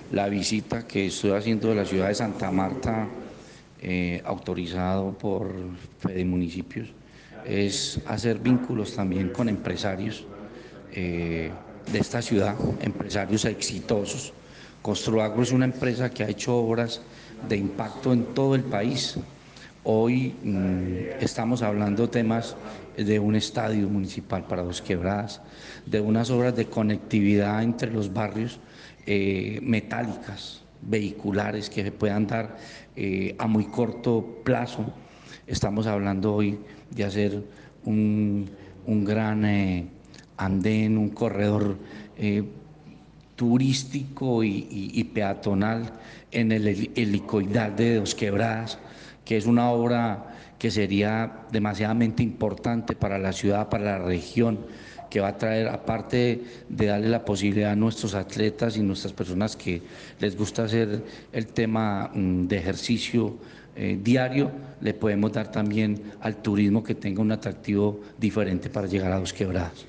La visita que estoy haciendo de la ciudad de Santa Marta, autorizado por Fede Municipios, es hacer vínculos también con empresarios de esta ciudad, empresarios exitosos. Construagro es una empresa que ha hecho obras de impacto en todo el país. Hoy estamos hablando temas de un estadio municipal para Dos Quebradas, de unas obras de conectividad entre los barrios metálicas, vehiculares que se puedan dar a muy corto plazo. Estamos hablando hoy de hacer un gran andén, un corredor turístico y peatonal en el helicoidal de Dos Quebradas, que es una obra que sería demasiadamente importante para la ciudad, para la región, que va a traer, aparte de darle la posibilidad a nuestros atletas y nuestras personas que les gusta hacer el tema de ejercicio diario, le podemos dar también al turismo que tenga un atractivo diferente para llegar a Dos Quebradas.